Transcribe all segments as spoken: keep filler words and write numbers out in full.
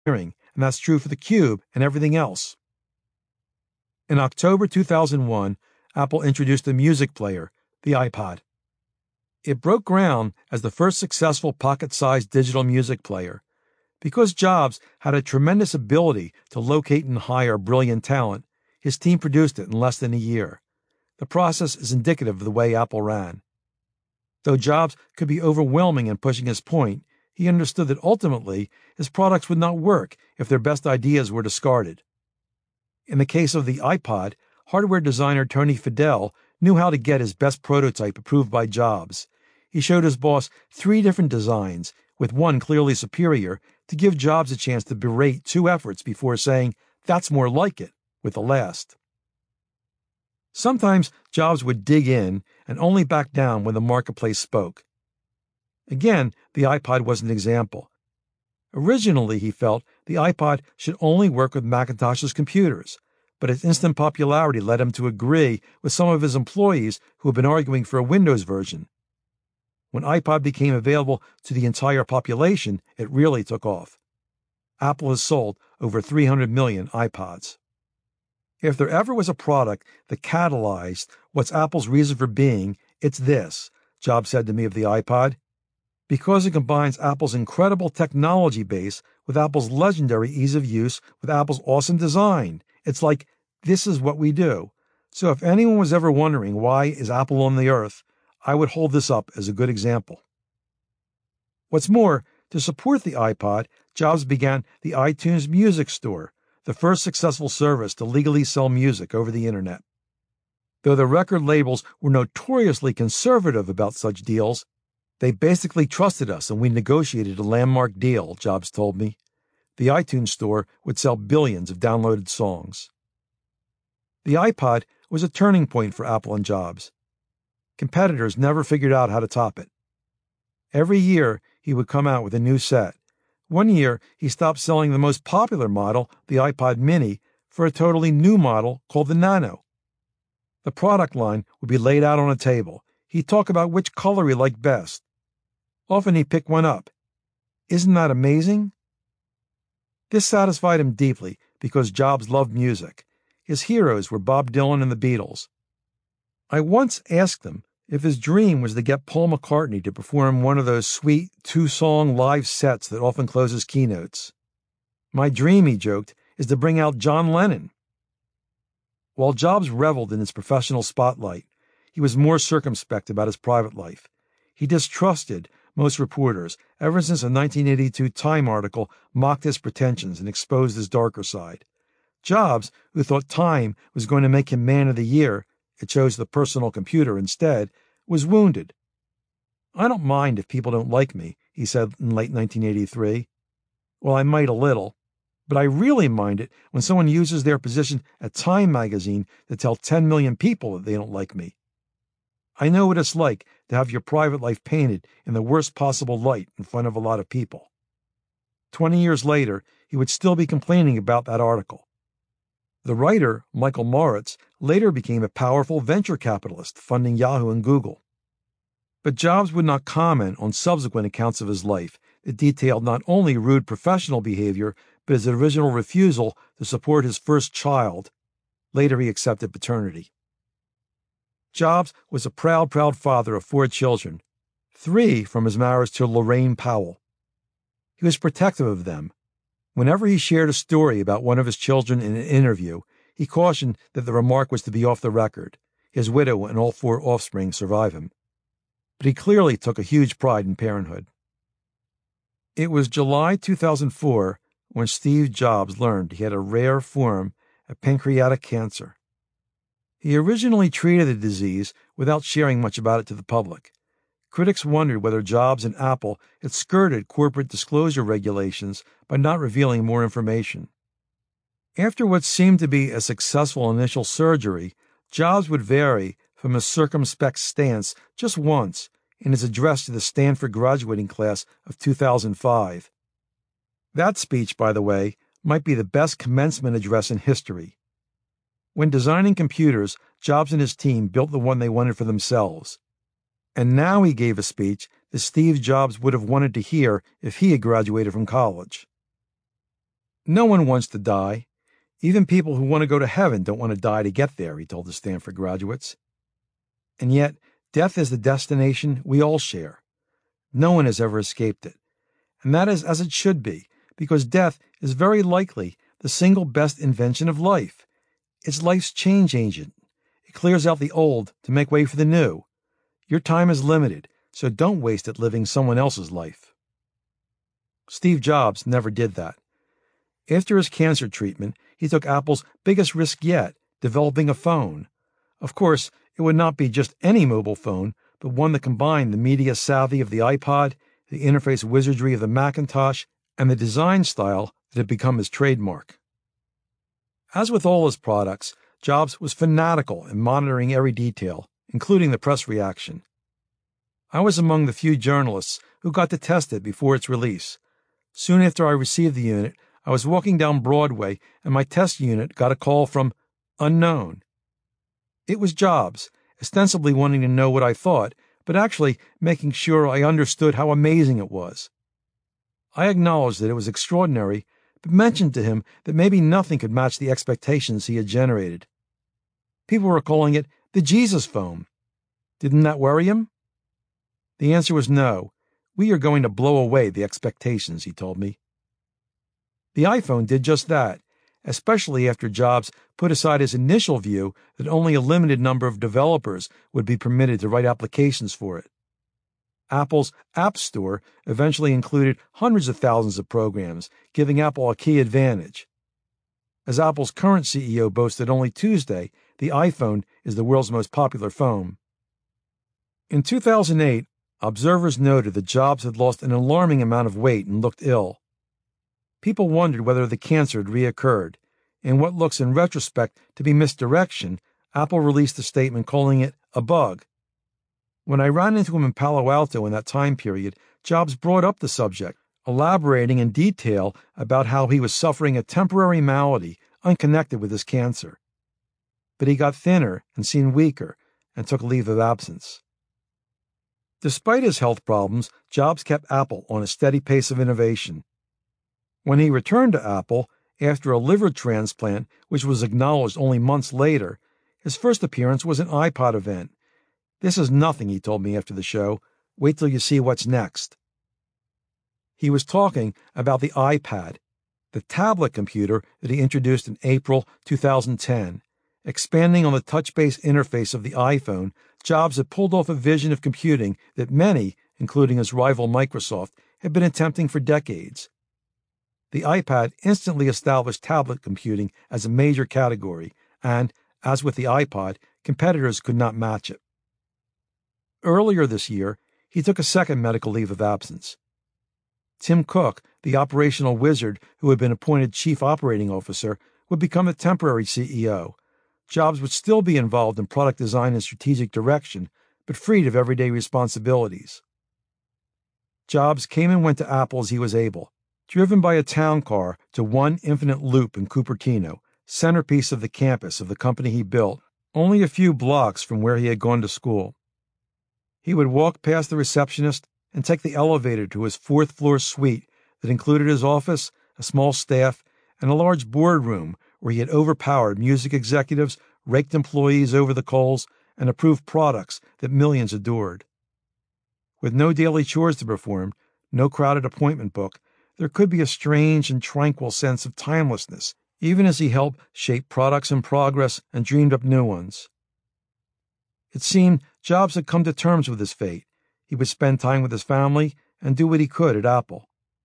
and that's true for the Cube and everything else. In October two thousand one, Apple introduced a music player, the iPod. It broke ground as the first successful pocket-sized digital music player. Because Jobs had a tremendous ability to locate and hire brilliant talent, his team produced it in less than a year. The process is indicative of the way Apple ran. Though Jobs could be overwhelming in pushing his point, he understood that ultimately his products would not work if their best ideas were discarded. In the case of the iPod, hardware designer Tony Fadell knew how to get his best prototype approved by Jobs. He showed his boss three different designs, with one clearly superior, to give Jobs a chance to berate two efforts before saying, "That's more like it," with the last. Sometimes Jobs would dig in and only back down when the marketplace spoke. Again, the iPod was an example. Originally, he felt the iPod should only work with Macintosh's computers, but its instant popularity led him to agree with some of his employees who had been arguing for a Windows version. When iPod became available to the entire population, it really took off. Apple has sold over three hundred million iPods. If there ever was a product that catalyzed what's Apple's reason for being, it's this, Jobs said to me of the iPod. Because it combines Apple's incredible technology base with Apple's legendary ease of use with Apple's awesome design. It's like, this is what we do. So if anyone was ever wondering why is Apple on the earth, I would hold this up as a good example. What's more, to support the iPod, Jobs began the iTunes Music Store, the first successful service to legally sell music over the internet. Though the record labels were notoriously conservative about such deals, they basically trusted us and we negotiated a landmark deal, Jobs told me. The iTunes Store would sell billions of downloaded songs. The iPod was a turning point for Apple and Jobs. Competitors never figured out how to top it. Every year, he would come out with a new set. One year, he stopped selling the most popular model, the iPod Mini, for a totally new model called the Nano. The product line would be laid out on a table. He'd talk about which color he liked best. Often he'd pick one up. Isn't that amazing? This satisfied him deeply because Jobs loved music. His heroes were Bob Dylan and the Beatles. I once asked him if his dream was to get Paul McCartney to perform one of those sweet two-song live sets that often close his keynotes. My dream, he joked, is to bring out John Lennon. While Jobs reveled in his professional spotlight, he was more circumspect about his private life. He distrusted most reporters ever since a nineteen eighty-two Time article mocked his pretensions and exposed his darker side. Jobs, who thought Time was going to make him Man of the Year, it chose the personal computer instead, was wounded. "I don't mind if people don't like me," he said in late nineteen eighty-three. Well, I might a little, but I really mind it when someone uses their position at Time magazine to tell ten million people that they don't like me. I know what it's like to have your private life painted in the worst possible light in front of a lot of people. Twenty years later, he would still be complaining about that article. The writer, Michael Moritz, later became a powerful venture capitalist funding Yahoo and Google. But Jobs would not comment on subsequent accounts of his life that detailed not only rude professional behavior, but his original refusal to support his first child. Later he accepted paternity. Jobs was a proud, proud father of four children, three from his marriage to Lorraine Powell. He was protective of them. Whenever he shared a story about one of his children in an interview, he cautioned that the remark was to be off the record. His widow and all four offspring survive him. But he clearly took a huge pride in parenthood. It was July two thousand four when Steve Jobs learned he had a rare form of pancreatic cancer. He originally treated the disease without sharing much about it to the public. Critics wondered whether Jobs and Apple had skirted corporate disclosure regulations by not revealing more information. After what seemed to be a successful initial surgery, Jobs would vary from a circumspect stance just once in his address to the Stanford graduating class of two thousand five. That speech, by the way, might be the best commencement address in history. When designing computers, Jobs and his team built the one they wanted for themselves. And now he gave a speech that Steve Jobs would have wanted to hear if he had graduated from college. No one wants to die. Even people who want to go to heaven don't want to die to get there, he told the Stanford graduates. And yet, death is the destination we all share. No one has ever escaped it. And that is as it should be, because death is very likely the single best invention of life. It's life's change agent. It clears out the old to make way for the new. Your time is limited, so don't waste it living someone else's life. Steve Jobs never did that. After his cancer treatment, he took Apple's biggest risk yet, developing a phone. Of course, it would not be just any mobile phone, but one that combined the media savvy of the iPod, the interface wizardry of the Macintosh, and the design style that had become his trademark. As with all his products, Jobs was fanatical in monitoring every detail, including the press reaction. I was among the few journalists who got to test it before its release. Soon after I received the unit, I was walking down Broadway and my test unit got a call from unknown. It was Jobs, ostensibly wanting to know what I thought, but actually making sure I understood how amazing it was. I acknowledged that it was extraordinary, but mentioned to him that maybe nothing could match the expectations he had generated. People were calling it the Jesus phone. Didn't that worry him? The answer was no. We are going to blow away the expectations, he told me. The iPhone did just that, especially after Jobs put aside his initial view that only a limited number of developers would be permitted to write applications for it. Apple's App Store eventually included hundreds of thousands of programs, giving Apple a key advantage. As Apple's current C E O boasted only Tuesday, the iPhone is the world's most popular phone. In two thousand eight, observers noted that Jobs had lost an alarming amount of weight and looked ill. People wondered whether the cancer had reoccurred. In what looks in retrospect to be misdirection, Apple released a statement calling it a bug. When I ran into him in Palo Alto in that time period, Jobs brought up the subject, elaborating in detail about how he was suffering a temporary malady unconnected with his cancer. But he got thinner and seemed weaker and took leave of absence. Despite his health problems, Jobs kept Apple on a steady pace of innovation. When he returned to Apple, after a liver transplant, which was acknowledged only months later, his first appearance was an iPod event. This is nothing, he told me after the show. Wait till you see what's next. He was talking about the iPad, the tablet computer that he introduced in April two thousand ten. Expanding on the touch-based interface of the iPhone, Jobs had pulled off a vision of computing that many, including his rival Microsoft, had been attempting for decades. The iPad instantly established tablet computing as a major category, and, as with the iPod, competitors could not match it. Earlier this year, he took a second medical leave of absence. Tim Cook, the operational wizard who had been appointed chief operating officer, would become the temporary C E O. Jobs would still be involved in product design and strategic direction, but freed of everyday responsibilities. Jobs came and went to Apple as he was able, driven by a town car to One Infinite Loop in Cupertino, centerpiece of the campus of the company he built, only a few blocks from where he had gone to school. He would walk past the receptionist and take the elevator to his fourth-floor suite that included his office, a small staff, and a large boardroom where he had overpowered music executives, raked employees over the coals, and approved products that millions adored. With no daily chores to perform, no crowded appointment book, there could be a strange and tranquil sense of timelessness, even as he helped shape products in progress and dreamed up new ones. It seemed Jobs had come to terms with his fate. He would spend time with his family and do what he could at Apple.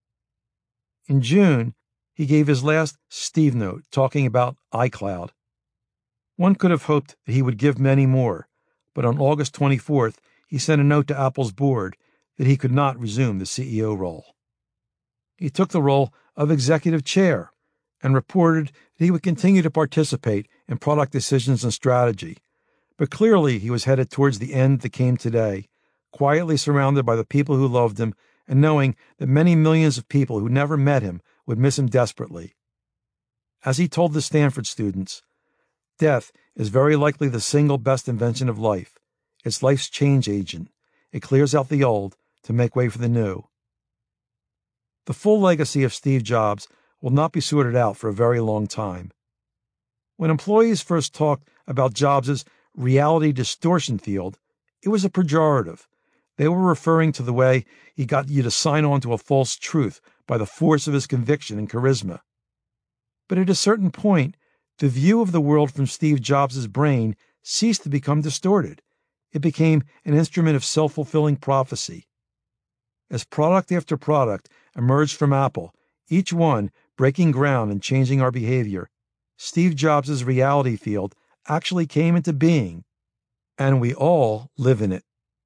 In June, he gave his last Steve note talking about iCloud. One could have hoped that he would give many more, but on August twenty-fourth, he sent a note to Apple's board that he could not resume the C E O role. He took the role of executive chair and reported that he would continue to participate in product decisions and strategy. But clearly he was headed towards the end that came today, quietly surrounded by the people who loved him and knowing that many millions of people who never met him would miss him desperately. As he told the Stanford students, death is very likely the single best invention of life. It's life's change agent. It clears out the old to make way for the new. The full legacy of Steve Jobs will not be sorted out for a very long time. When employees first talked about Jobs' reality distortion field, it was a pejorative. They were referring to the way he got you to sign on to a false truth by the force of his conviction and charisma. But at a certain point, the view of the world from Steve Jobs' brain ceased to become distorted. It became an instrument of self-fulfilling prophecy. As product after product emerged from Apple, each one breaking ground and changing our behavior, Steve Jobs' reality field actually came into being, and we all live in it.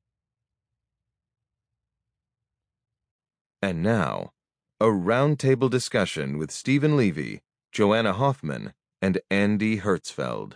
And now, a roundtable discussion with Stephen Levy, Joanna Hoffman, and Andy Hertzfeld.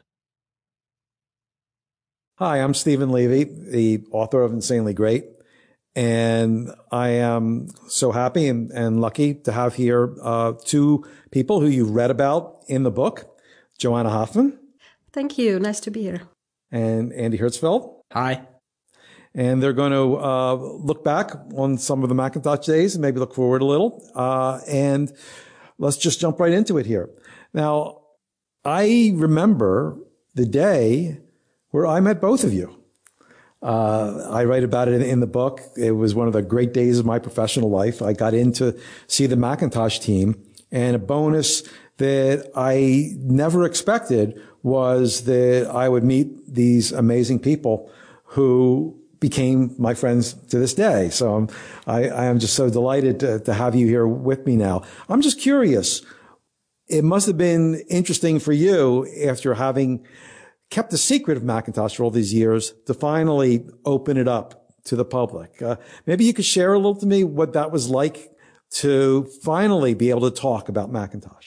Hi, I'm Stephen Levy, the author of Insanely Great, and I am so happy and, and lucky to have here uh, two people who you've read about in the book, Joanna Hoffman. Thank you. Nice to be here. And Andy Hertzfeld. Hi. And they're going to uh, look back on some of the Macintosh days and maybe look forward a little. Uh, and let's just jump right into it here. Now, I remember the day where I met both of you. Uh, I write about it in, in the book. It was one of the great days of my professional life. I got in to see the Macintosh team, and a bonus that I never expected was that I would meet these amazing people who became my friends to this day. So I'm, I, I am just so delighted to, to have you here with me now. I'm just curious. It must have been interesting for you, after having kept the secret of Macintosh for all these years, to finally open it up to the public. Uh, maybe you could share a little to me what that was like to finally be able to talk about Macintosh.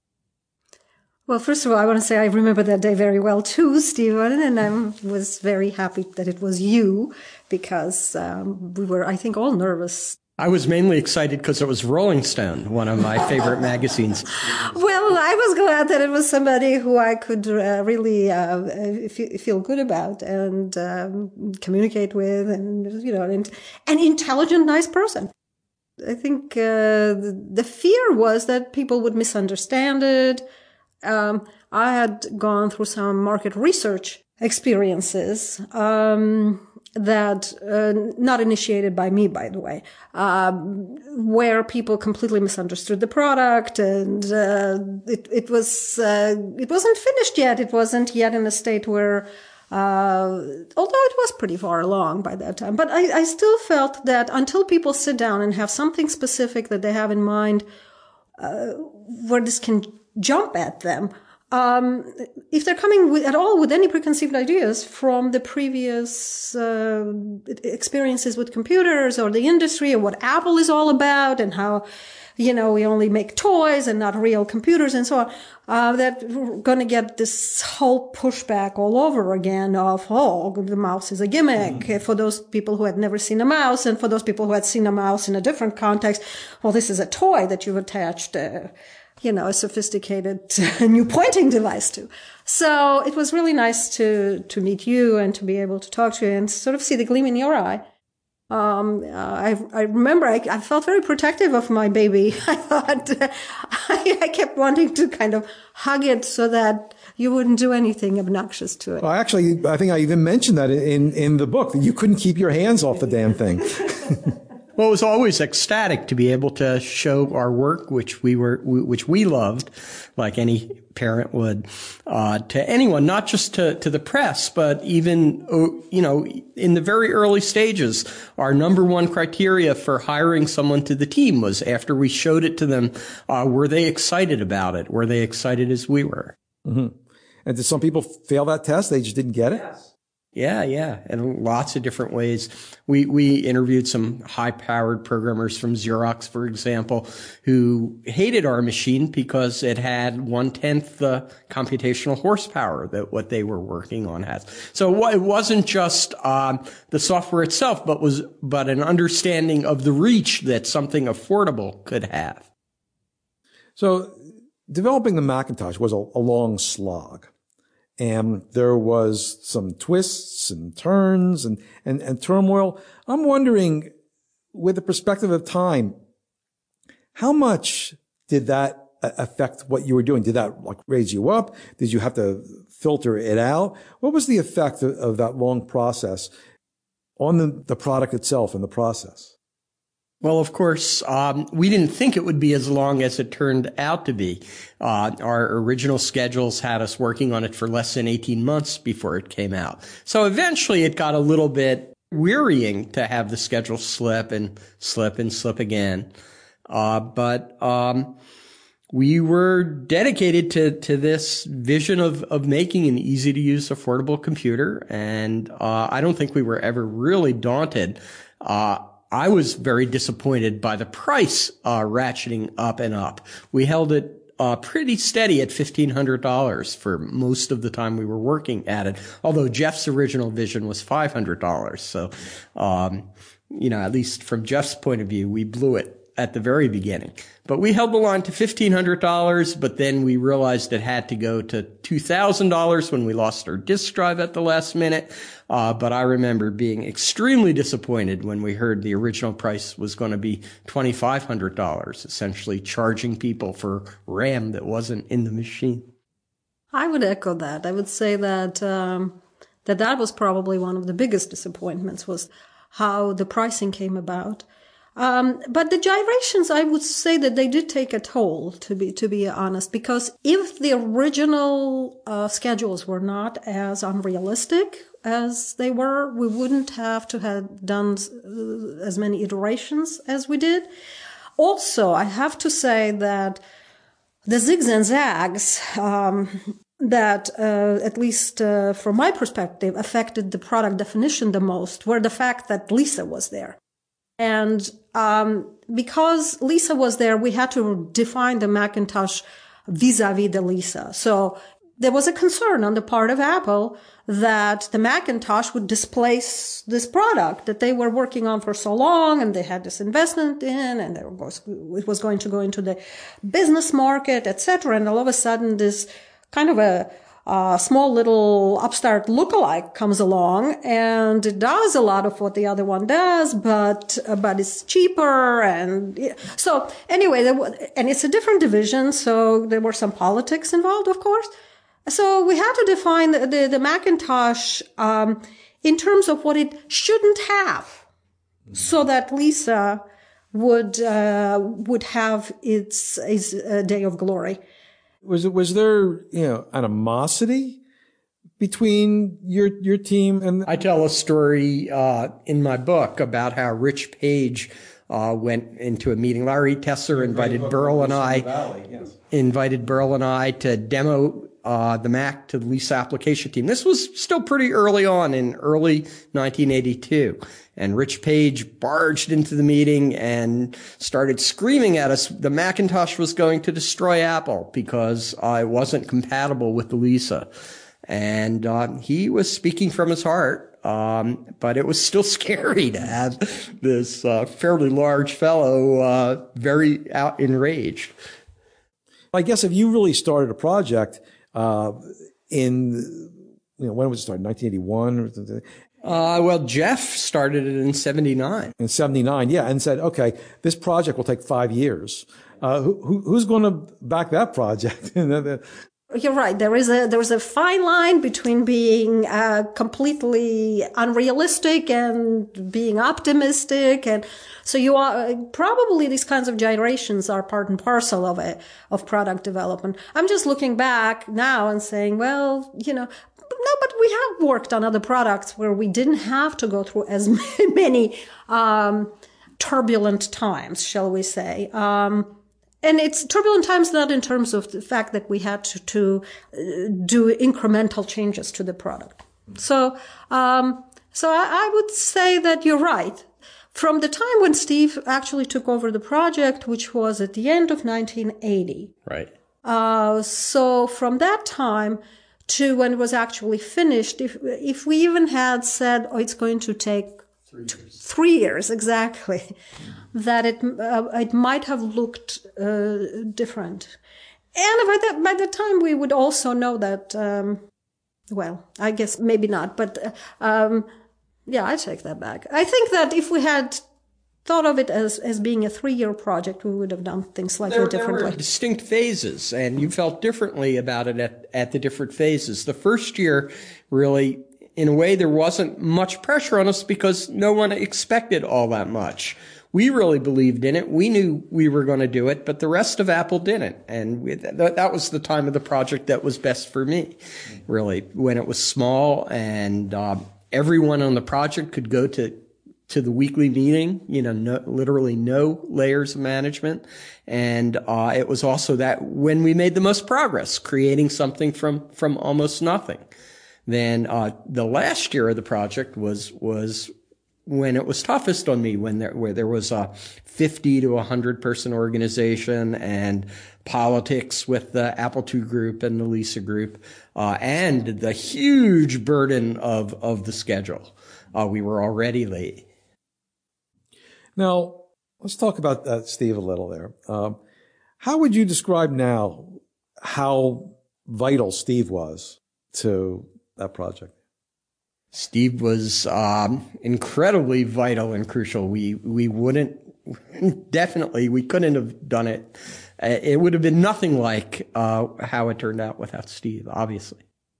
Well, first of all, I want to say I remember that day very well too, Stephen, and I was very happy that it was you, because um, we were, I think, all nervous. I was mainly excited because it was Rolling Stone, one of my favorite magazines. Well, I was glad that it was somebody who I could uh, really uh, feel good about and um, communicate with, and, you know, an, an intelligent, nice person. I think uh, the fear was that people would misunderstand it. Um, I had gone through some market research experiences, um, that, uh, not initiated by me, by the way, um, where people completely misunderstood the product, and, uh, it, it was, uh, it wasn't finished yet. It wasn't yet in a state where, uh, although it was pretty far along by that time, but I, I still felt that until people sit down and have something specific that they have in mind, uh, where this can jump at them. Um, if they're coming with, at all with any preconceived ideas from the previous uh, experiences with computers or the industry, or what Apple is all about, and how, you know, we only make toys and not real computers and so on, uh, that we're going to get this whole pushback all over again of, oh, the mouse is a gimmick. Mm-hmm. For those people who had never seen a mouse, and for those people who had seen a mouse in a different context, well, this is a toy that you've attached uh, you know, a sophisticated new pointing device to. So it was really nice to, to meet you and to be able to talk to you and sort of see the gleam in your eye. Um, I, I remember I, I felt very protective of my baby. I thought, I, I kept wanting to kind of hug it so that you wouldn't do anything obnoxious to it. Well, actually, I think I even mentioned that in, in the book, that you couldn't keep your hands off the damn thing. Well, it was always ecstatic to be able to show our work, which we were, which we loved, like any parent would, uh, to anyone, not just to, to the press, but even, you know, in the very early stages, our number one criteria for hiring someone to the team was, after we showed it to them, uh, were they excited about it? Were they excited as we were? Mm-hmm. And did some people fail that test? They just didn't get it? Yes. Yeah, yeah, in lots of different ways. We we interviewed some high-powered programmers from Xerox, for example, who hated our machine because it had one-tenth the computational horsepower that what they were working on has. So it wasn't just um, the software itself, but was but an understanding of the reach that something affordable could have. So developing the Macintosh was a, a long slog. And there was some twists and turns and, and, and turmoil. I'm wondering, with the perspective of time, how much did that affect what you were doing? Did that like raise you up? Did you have to filter it out? What was the effect of, of that long process on the, the product itself and the process? Well, of course, um, we didn't think it would be as long as it turned out to be. Uh, our original schedules had us working on it for less than eighteen months before it came out. So eventually it got a little bit wearying to have the schedule slip and slip and slip again. Uh, but, um, we were dedicated to, to this vision of, of making an easy to use, affordable computer. And, uh, I don't think we were ever really daunted. Uh, I was very disappointed by the price, uh, ratcheting up and up. We held it Uh, pretty steady at fifteen hundred dollars for most of the time we were working at it. Although Jeff's original vision was five hundred dollars. So, um, you know, at least from Jeff's point of view, we blew it at the very beginning. But we held the line to fifteen hundred dollars, but then we realized it had to go to two thousand dollars when we lost our disk drive at the last minute. Uh, but I remember being extremely disappointed when we heard the original price was going to be twenty-five hundred dollars, essentially charging people for RAM that wasn't in the machine. I would echo that. I would say that, um, that that was probably one of the biggest disappointments, was how the pricing came about. Um, but the gyrations, I would say that they did take a toll, to be, to be honest, because if the original, uh, schedules were not as unrealistic as they were, we wouldn't have to have done as many iterations as we did. Also, I have to say that the zigs and zags, um, that, uh, at least, uh, from my perspective, affected the product definition the most were the fact that Lisa was there. And um because Lisa was there, we had to define the Macintosh vis-a-vis the Lisa. So there was a concern on the part of Apple that the Macintosh would displace this product that they were working on for so long, and they had this investment in, and it was, it was going to go into the business market, et cetera. And all of a sudden, this kind of a A small little upstart lookalike comes along, and it does a lot of what the other one does, but uh, but it's cheaper, and so anyway, there was, and it's a different division, so there were some politics involved, of course. So we had to define the the, the Macintosh um, in terms of what it shouldn't have, so that Lisa would uh, would have its its uh, day of glory. Was it, was there, you know, animosity between your, your team and? I tell a story, uh, in my book about how Rich Page, uh, went into a meeting. Larry Tesser invited Burl and I, Valley, yes. invited Burl and I to demo, uh, the Mac to the Lisa application team. This was still pretty early on in early nineteen eighty-two. And Rich Page barged into the meeting and started screaming at us the Macintosh was going to destroy Apple because uh, it wasn't compatible with the Lisa. And uh, he was speaking from his heart, um, but it was still scary to have this uh, fairly large fellow uh, very out enraged. I guess if you really started a project uh, in, you know, when was it started? nineteen eighty-one or something? Uh, well, Jeff started it in seventy-nine. In seventy-nine, yeah, and said, okay, this project will take five years. Uh, who, who, who's going to back that project? You're right. There is a, there's a fine line between being, uh, completely unrealistic and being optimistic. And so you are, probably these kinds of gyrations are part and parcel of it, of product development. I'm just looking back now and saying, well, you know, no, but we have worked on other products where we didn't have to go through as many, um, turbulent times, shall we say. Um, And it's turbulent times not in terms of the fact that we had to, to uh, do incremental changes to the product. So, um, so I, I would say that you're right. From the time when Steve actually took over the project, which was at the end of nineteen eighty. Right. Uh, so from that time to when it was actually finished, if, if we even had said, oh, it's going to take Three years. Three years, exactly. That it uh, it might have looked uh, different, and by that by the time we would also know that. Um, well, I guess maybe not, but uh, um, yeah, I take that back. I think that if we had thought of it as, as being a three-year project, we would have done things slightly there, differently. There were distinct phases, and you felt differently about it at, at the different phases. The first year, really, in a way, there wasn't much pressure on us because no one expected all that much. We really believed in it. We knew we were going to do it, but the rest of Apple didn't. And we, th- that was the time of the project that was best for me, really, when it was small and uh, everyone on the project could go to to the weekly meeting, you know, no, literally no layers of management. And uh, it was also that when we made the most progress, creating something from from almost nothing. Then uh, the last year of the project was was when it was toughest on me, when there, where there was a fifty to one hundred person organization and politics with the Apple two group and the Lisa group, uh, and the huge burden of, of the schedule. Uh, we were already late. Now, let's talk about that, Steve, a little there. Um, how would you describe now how vital Steve was to that project? Steve was um, incredibly vital and crucial. We we wouldn't definitely we couldn't have done it. It would have been nothing like uh, how it turned out without Steve. Obviously,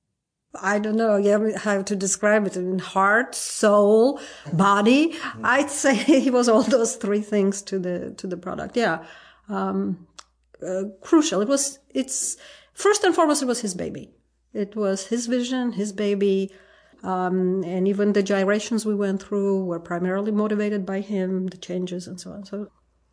I don't know yeah, how to describe it. In heart, soul, body. I'd say he was all those three things to the to the product. Yeah, um, uh, crucial. It was. It's first and foremost. It was his baby. It was his vision, his baby. Um, and even the gyrations we went through were primarily motivated by him, the changes and so on. So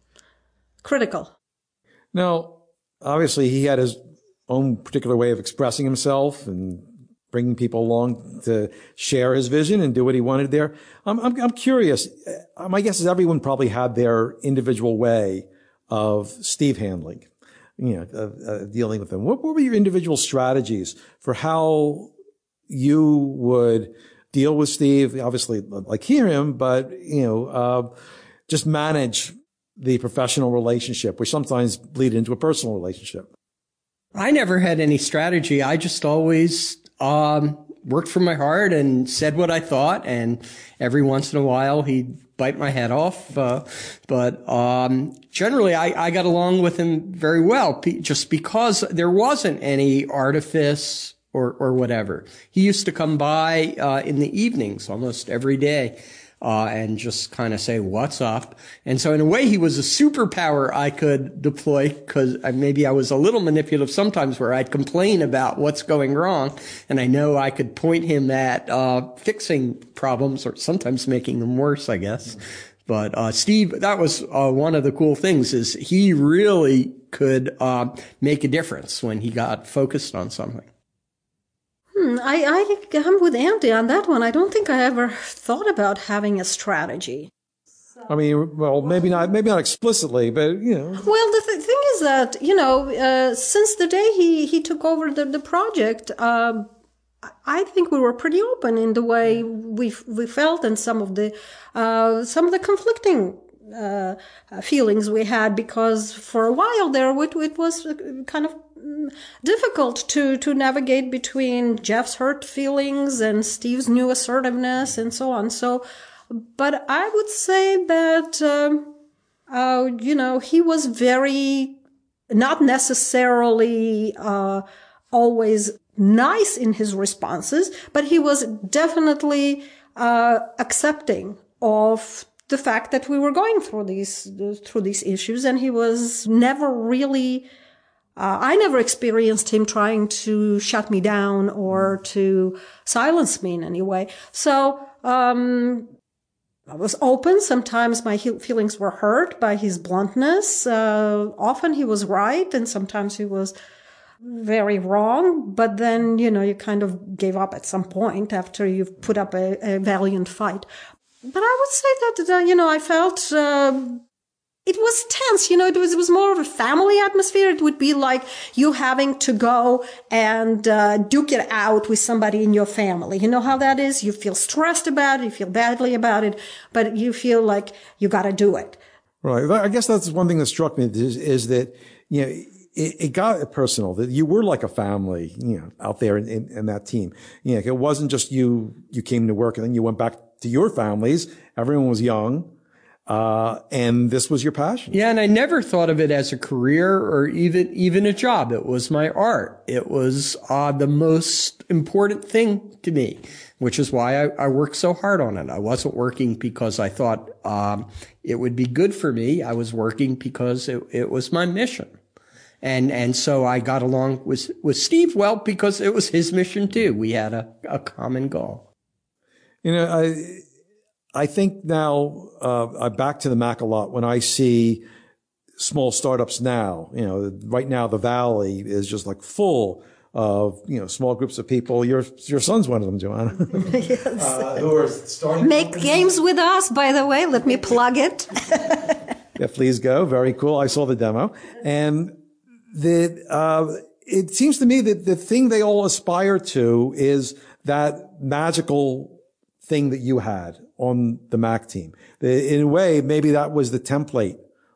critical. Now, obviously, he had his own particular way of expressing himself and bringing people along to share his vision and do what he wanted there. I'm, I'm, I'm curious. My guess is everyone probably had their individual way of Steve handling, you know, of, uh, dealing with him. What, what were your individual strategies for how you would deal with Steve? Obviously, like hear him, but, you know, uh, just manage the professional relationship, which sometimes bleed into a personal relationship. I never had any strategy. I just always um, worked from my heart and said what I thought. And every once in a while, he'd bite my head off. Uh, but um, generally, I, I got along with him very well, just because there wasn't any artifice or, or whatever. He used to come by, uh, in the evenings almost every day, uh, and just kind of say, what's up? And so in a way, he was a superpower I could deploy because maybe I was a little manipulative sometimes where I'd complain about what's going wrong. And I know I could point him at, uh, fixing problems or sometimes making them worse, I guess. But, uh, Steve, that was, uh, one of the cool things is he really could, uh, make a difference when he got focused on something. Hmm, I, I am with Andy on that one. I don't think I ever thought about having a strategy. I mean, well, maybe not, maybe not explicitly, but, you know. Well, the th- thing is that, you know, uh, since the day he, he took over the, the project, uh, I think we were pretty open in the way we we felt and some of the, uh, some of the conflicting uh, feelings we had, because for a while there it, it was kind of difficult to, to navigate between Jeff's hurt feelings and Steve's new assertiveness and so on. So, but I would say that, um, uh, you know, he was very, not necessarily, uh, always nice in his responses, but he was definitely, uh, accepting of the fact that we were going through these, through these issues. And he was never really, Uh, I never experienced him trying to shut me down or to silence me in any way. So, um, I was open. Sometimes my he- feelings were hurt by his bluntness. Uh, often he was right and sometimes he was very wrong. But then, you know, you kind of gave up at some point after you've put up a, a valiant fight. But I would say that, uh, you know, I felt, uh, it was tense, you know, it was, it was more of a family atmosphere. It would be like you having to go and uh, duke it out with somebody in your family. You know how that is? You feel stressed about it, you feel badly about it, but you feel like you got to do it. Right. I guess that's one thing that struck me is, is that, you know, it, it got personal, that you were like a family, you know, out there in, in, in that team. You know, it wasn't just you, you came to work and then you went back to your families. Everyone was young. Uh, and this was your passion. Yeah, and I never thought of it as a career or even even a job. It was my art. It was uh, the most important thing to me, which is why I, I worked so hard on it. I wasn't working because I thought um, it would be good for me. I was working because it, it was my mission. And and so I got along with, with Steve well because it was his mission too. We had a, a common goal. You know, I... I think now, uh, I'm back to the Mac a lot when I see small startups now. You know, right now the Valley is just like full of, you know, small groups of people. Your, your son's one of them, Joanna. Yes. uh, who are starting. Make games with us, by the way. Let me plug it. Yeah, please go. Very cool. I saw the demo. And the, uh, it seems to me that the thing they all aspire to is that magical thing that you had on the Mac team. In a way, maybe that was the template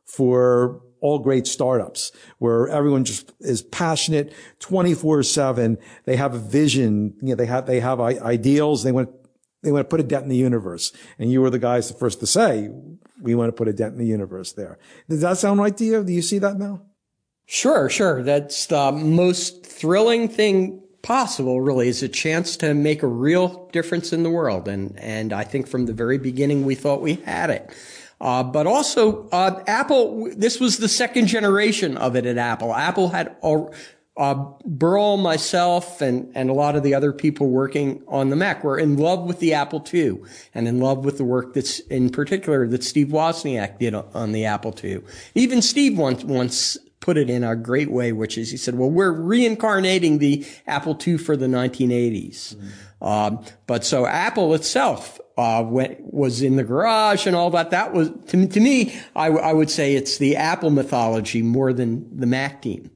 for all great startups, where everyone just is passionate twenty-four seven. They have a vision. You know, they have, they have ideals. They want, they want to put a dent in the universe. And you were the guys the first to say, we want to put a dent in the universe there. Does that sound right to you? Do you see that now? Sure, sure. That's the most thrilling thing possible, really, is a chance to make a real difference in the world. And, and I think from the very beginning, we thought we had it. Uh, but also, uh, Apple, this was the second generation of it at Apple. Apple had, uh, Burl, myself, and, and a lot of the other people working on the Mac were in love with the Apple two and in love with the work that's, in particular, that Steve Wozniak did on the Apple two. Even Steve once, once, put it in a great way, which is he said, well, we're reincarnating the Apple two for the nineteen eighties. Mm-hmm. Um, but so Apple itself, uh, went, was in the garage and all that. That was, to, to me, I, I would say it's the Apple mythology more than the Mac team.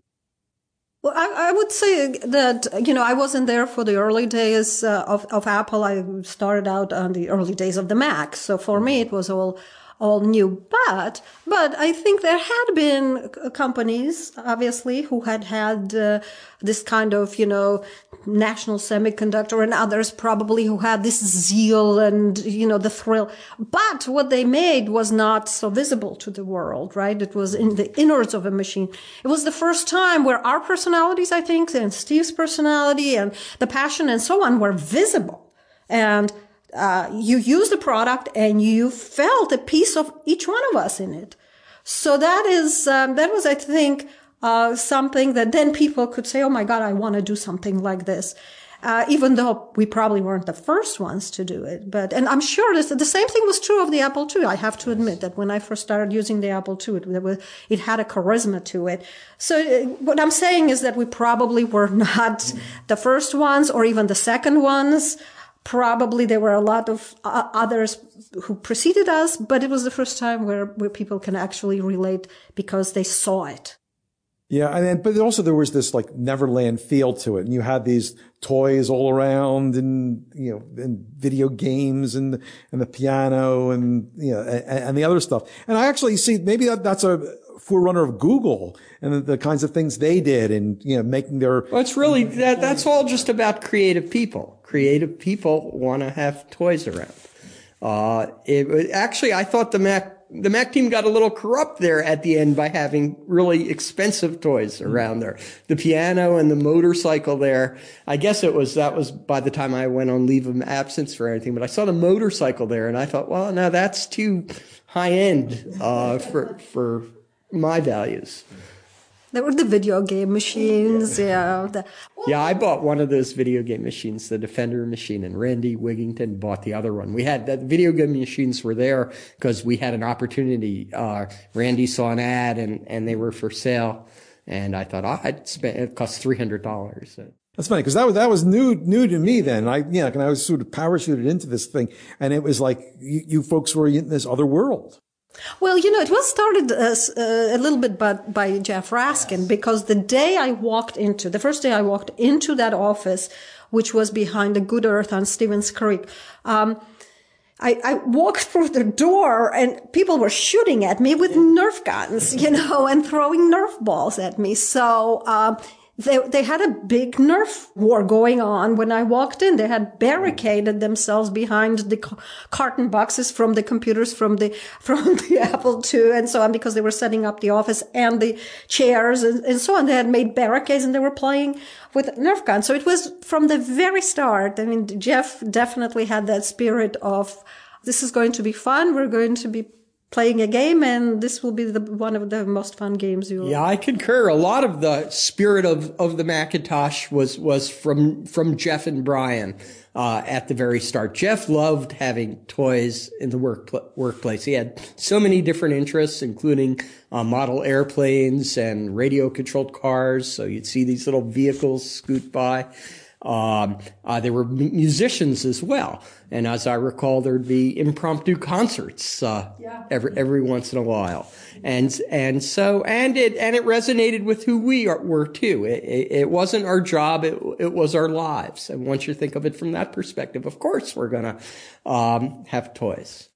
Well, I, I would say that, you know, I wasn't there for the early days uh, of, of Apple. I started out on the early days of the Mac. So for me, it was all all new. But, but I think there had been companies, obviously, who had had uh, this kind of, you know, National Semiconductor and others probably who had this zeal and, you know, the thrill. But what they made was not so visible to the world, right? It was in the innards of a machine. It was the first time where our personalities, I think, and Steve's personality and the passion and so on were visible. And Uh, you used the product and you felt a piece of each one of us in it. So that is, um, that was, I think, uh, something that then people could say, oh my God, I want to do something like this. Uh, even though we probably weren't the first ones to do it. But, and I'm sure this, the same thing was true of the Apple two. I have to admit that when I first started using the Apple two, it, it, was, it had a charisma to it. So uh, what I'm saying is that we probably were not the first ones or even the second ones. Probably there were a lot of uh, others who preceded us, but it was the first time where, where people can actually relate because they saw it. Yeah, and then, but also there was this like Neverland feel to it, and you had these toys all around, and you know, and video games, and and the piano, and you know, and, and the other stuff. And I actually see maybe that that's a forerunner of Google and the, the kinds of things they did, and you know, making their. Well, it's really that that's all just about creative people. Creative people want to have toys around. Uh, it actually, I thought the Mac. The Mac team got a little corrupt there at the end by having really expensive toys around there. The piano and the motorcycle there. I guess it was, that was by the time I went on leave of absence for anything, but I saw the motorcycle there and I thought, well, now that's too high end, uh, for, for my values. There were the video game machines, yeah. The, yeah, I bought one of those video game machines, the Defender machine, and Randy Wigington bought the other one. We had, the video game machines were there because we had an opportunity. Uh, Randy saw an ad and, and they were for sale. And I thought, oh, I'd spend, it cost three hundred dollars. So. That's funny because that was, that was new, new to me then. I, yeah, and I was sort of parachuted into this thing and it was like you, you folks were in this other world. Well, you know, it was started uh, uh, a little bit by, by Jeff Raskin, because the day I walked into, the first day I walked into that office, which was behind the Good Earth on Stevens Creek, um, I, I walked through the door and people were shooting at me with Nerf guns, you know, and throwing Nerf balls at me. So, um, They they had a big Nerf war going on when I walked in. They had barricaded themselves behind the ca- carton boxes from the computers from the from the Apple two and so on, because they were setting up the office and the chairs and, and so on. They had made barricades and they were playing with Nerf guns. So it was from the very start. I mean, Jeff definitely had that spirit of, this is going to be fun. We're going to be playing a game, and this will be the one of the most fun games you'll. Yeah, I concur. A lot of the spirit of, of the Macintosh was was from from Jeff and Brian uh, at the very start. Jeff loved having toys in the work workplace. He had so many different interests, including uh, model airplanes and radio controlled cars. So you'd see these little vehicles scoot by. Um, uh, there were musicians as well. And as I recall, there'd be impromptu concerts, uh, yeah. every, every once in a while. And, and so, and it, and it resonated with who we are, were too. It, it, it wasn't our job. It, it was our lives. And once you think of it from that perspective, of course, we're going to, um, have toys.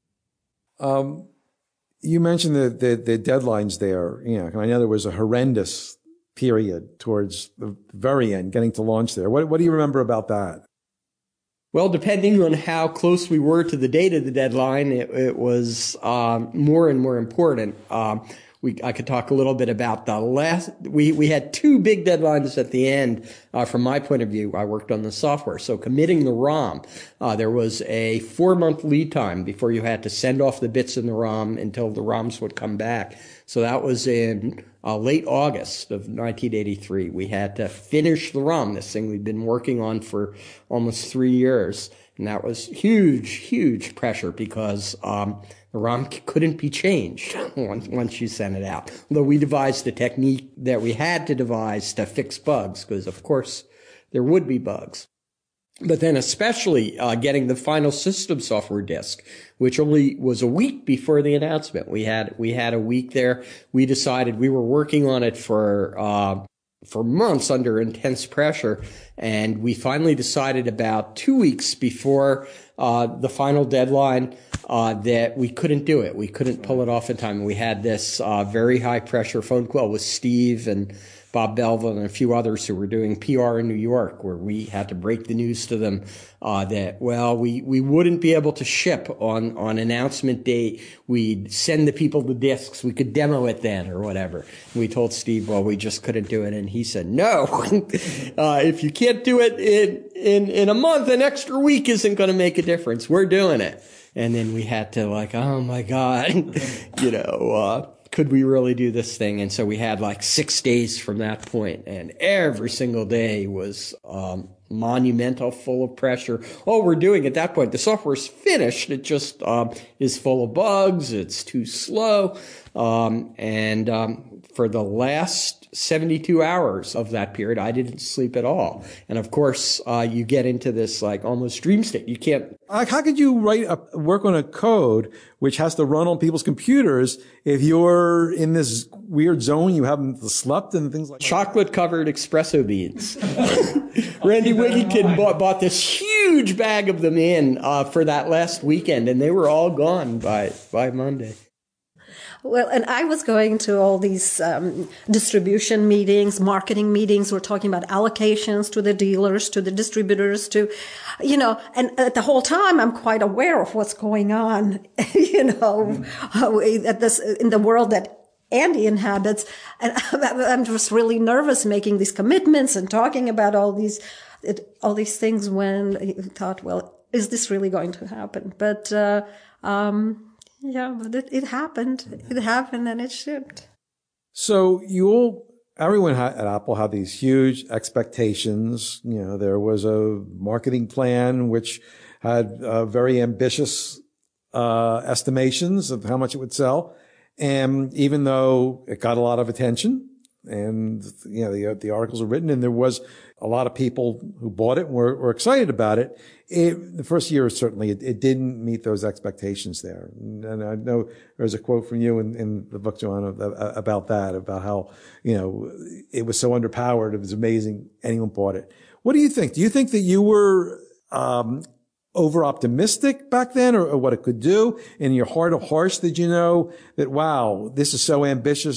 Um, you mentioned the, the, the deadlines there. You know, I know there was a horrendous period towards the very end, getting to launch there. What, what do you remember about that? Well, depending on how close we were to the date of the deadline, it, it was um, more and more important. Um, we, I could talk a little bit about the last. We we had two big deadlines at the end. Uh, from my point of view, I worked on the software, so committing the ROM, uh, there was a four month lead time before you had to send off the bits in the ROM until the ROMs would come back. So that was in uh, late August of nineteen eighty-three. We had to finish the ROM, this thing we'd been working on for almost three years. And that was huge, huge pressure because um, the ROM couldn't be changed once, once you sent it out. Although we devised a technique that we had to devise to fix bugs, because, of course, there would be bugs. But then especially uh, getting the final system software disk, which only was a week before the announcement. We had we had a week there. We decided we were working on it for uh, for months under intense pressure, and we finally decided about two weeks before uh, the final deadline uh, that we couldn't do it. We couldn't pull it off in time. We had this uh, very high pressure phone call with Steve and Bob Belvin and a few others who were doing P R in New York, where we had to break the news to them uh, that, well, we, we wouldn't be able to ship on, on announcement date. We'd send the people the discs. We could demo it then or whatever. And we told Steve, well, we just couldn't do it. And he said, no, uh, if you can't do it in, in, in a month, an extra week isn't going to make a difference. We're doing it. And then we had to like, oh my God, you know, uh, could we really do this thing? And so we had like six days from that point, and every single day was um, monumental, full of pressure. All we're doing at that point, the software's finished. It just um, is full of bugs. It's too slow. Um, and um, for the last seventy-two hours of that period, I didn't sleep at all. And of course, uh, you get into this like almost dream state. You can't. Like, how could you write a, work on a code which has to run on people's computers if you're in this weird zone, you haven't slept and things like that? Chocolate covered espresso beans. Randy Wigington bought, bought this huge bag of them in uh, for that last weekend, and they were all gone by by Monday. Well, and I was going to all these um, distribution meetings, marketing meetings. We're talking about allocations to the dealers, to the distributors, to, you know, and at the whole time I'm quite aware of what's going on, you know, at this, in the world that Andy inhabits. And I'm just really nervous making these commitments and talking about all these, all these things when I thought, well, is this really going to happen? But, uh, um, yeah, but it, it happened. It happened and it shipped. So you all, everyone at Apple had these huge expectations. You know, there was a marketing plan which had uh, very ambitious uh, estimations of how much it would sell. And even though it got a lot of attention and, you know, the, the articles were written and there was a lot of people who bought it and were, were excited about it, It, the first year, certainly, it, it didn't meet those expectations there. And, and I know there's a quote from you in, in the book, Joanna, about that, about how, you know, it was so underpowered. It was amazing anyone bought it. What do you think? Do you think that you were um over-optimistic back then, or, or what it could do? In your heart of hearts, did you know that, wow, this is so ambitious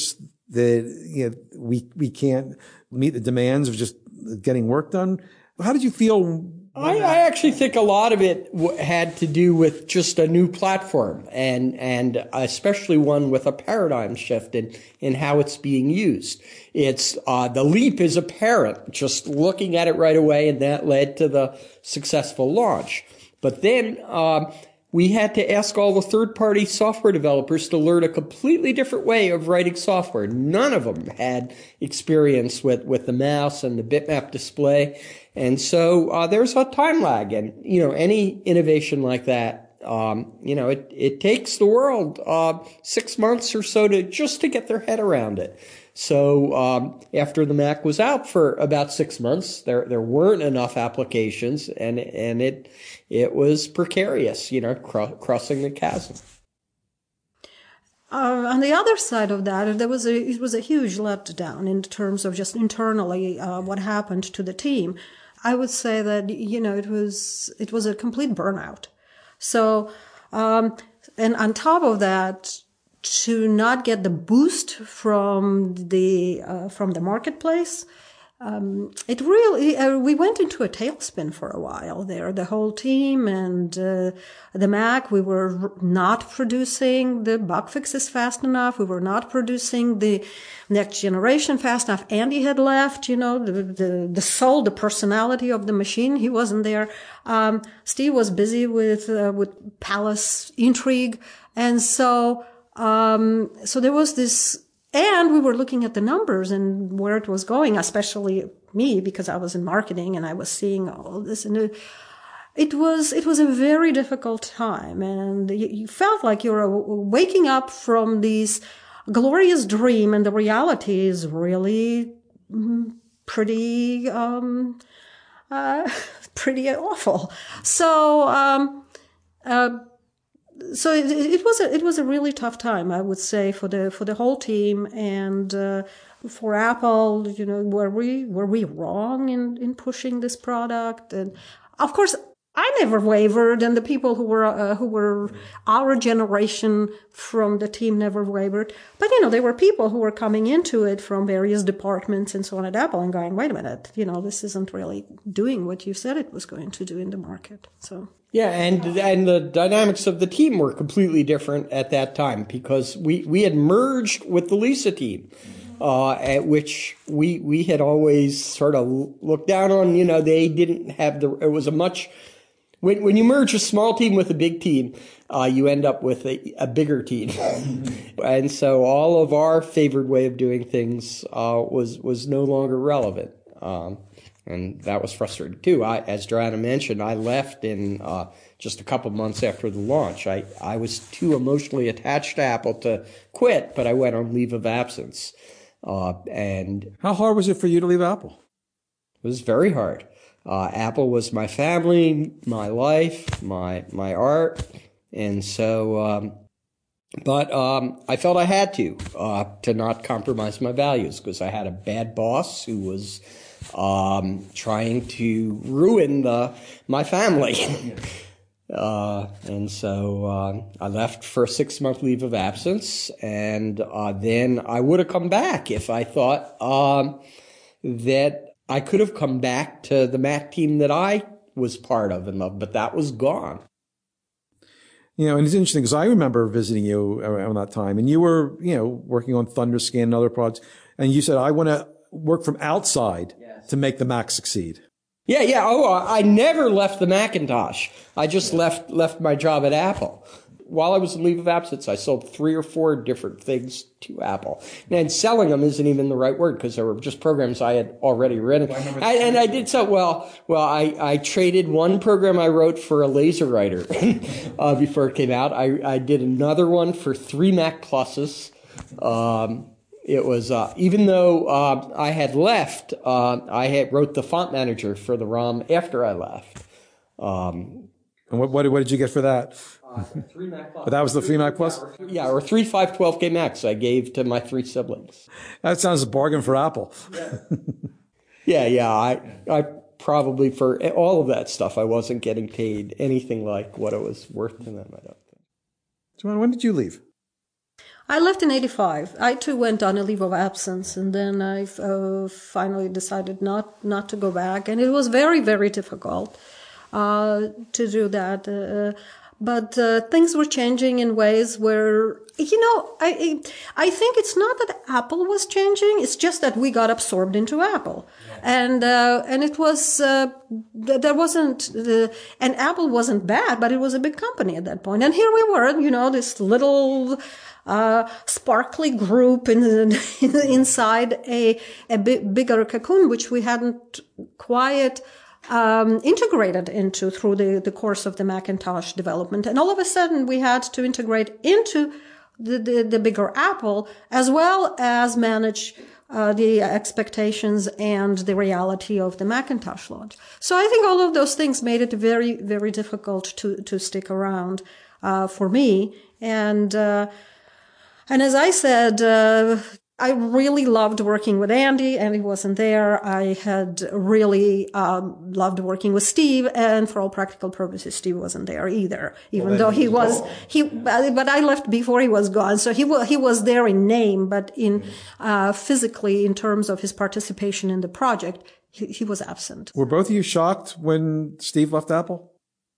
that, you know, we, we can't meet the demands of just getting work done? How did you feel? I, I actually think a lot of it w- had to do with just a new platform, and and especially one with a paradigm shift in, in how it's being used. It's uh, the leap is apparent just looking at it right away, and that led to the successful launch. But then um, we had to ask all the third-party software developers to learn a completely different way of writing software. None of them had experience with, with the mouse and the bitmap display. And so uh, there's a time lag. And, you know, any innovation like that, um, you know, it, it takes the world uh, six months or so to just to get their head around it. So um, after the Mac was out for about six months, there there weren't enough applications, and and it it was precarious, you know, cro- crossing the chasm. Uh, on the other side of that, there was a it was a huge letdown in terms of just internally uh, what happened to the team. I would say that, you know, it was it was a complete burnout. So, um, and on top of that, to not get the boost from the uh, from the marketplace, um, it really uh, we went into a tailspin for a while there. The whole team and uh, the Mac, we were not producing the bug fixes fast enough. We were not producing the next generation fast enough. Andy had left. You know, the the, the soul, the personality of the machine. He wasn't there. Um, Steve was busy with uh, with Palace Intrigue, and so. Um, so there was this, and we were looking at the numbers and where it was going, especially me, because I was in marketing and I was seeing all this. And it, it was, it was a very difficult time. And you, you felt like you were waking up from this glorious dream, and the reality is really pretty, um, uh, pretty awful. So, um, uh, So it, it was a it was a really tough time, I would say, for the for the whole team, and uh, for Apple. You know, were we were we wrong in, in pushing this product? And of course, I never wavered, and the people who were uh, who were our generation from the team never wavered. But you know, there were people who were coming into it from various departments and so on at Apple and going, "Wait a minute, you know, this isn't really doing what you said it was going to do in the market." So. Yeah, and and the dynamics of the team were completely different at that time, because we, we had merged with the Lisa team, uh, at which we we had always sort of looked down on. You know, they didn't have the. It was a much when when you merge a small team with a big team, uh, you end up with a, a bigger team, and so all of our favored way of doing things uh, was was no longer relevant. Um, And that was frustrating too. I, as Joanna mentioned, I left in uh, just a couple months after the launch. I, I was too emotionally attached to Apple to quit, but I went on leave of absence. Uh, and how hard was it for you to leave Apple? It was very hard. Uh, Apple was my family, my life, my my art, and so. Um, but um, I felt I had to uh, to not compromise my values, because I had a bad boss who was. Um, trying to ruin the, my family. uh, and so, uh, I left for a six month leave of absence, and, uh, then I would have come back if I thought, um, that I could have come back to the Mac team that I was part of and loved, but that was gone. You know, and it's interesting because I remember visiting you around that time, and you were, you know, working on ThunderScan and other products, and you said, I want to work from outside yes. to make the Mac succeed. Yeah, yeah. Oh, I never left the Macintosh. I just yeah. left left my job at Apple. While I was on leave of absence, I sold three or four different things to Apple. And selling them isn't even the right word, because they were just programs I had already written. I, and I did so well. Well, I, I traded one program I wrote for a laser writer uh, before it came out. I, I did another one for three Mac Pluses. Um, It was, uh, even though, uh, I had left, uh, I had wrote the font manager for the ROM after I left. Um, and what, what, what did you get for that? Uh, three Mac Plus. But that was the three Mac Plus? Yeah, or three, yeah, or three five twelve K Macs I gave to my three siblings. That sounds a bargain for Apple. Yeah, yeah, yeah. I, I probably, for all of that stuff, I wasn't getting paid anything like what it was worth to them, I don't think. Joanna, when did you leave? I left in eighty-five. I too went on a leave of absence, and then I uh, finally decided not, not to go back. And it was very, very difficult uh, to do that. Uh, but uh, things were changing in ways where, you know, I I think it's not that Apple was changing. It's just that we got absorbed into Apple, yeah. and uh, and it was uh, there wasn't the and Apple wasn't bad, but it was a big company at that point. And here we were, you know, this little uh, sparkly group in, in inside a a bit bigger cocoon, which we hadn't quite Um, integrated into through the, the course of the Macintosh development. And all of a sudden we had to integrate into the, the, the bigger Apple, as well as manage uh, the expectations and the reality of the Macintosh launch. So I think all of those things made it very, very difficult to, to stick around uh, for me. And, uh, and as I said, uh, I really loved working with Andy. Andy wasn't there. I had really um, loved working with Steve, and for all practical purposes, Steve wasn't there either. Even well, though he was, he, but I left before he was gone, so he was he was there in name, but in uh, physically, in terms of his participation in the project, he, he was absent. Were both of you shocked when Steve left Apple?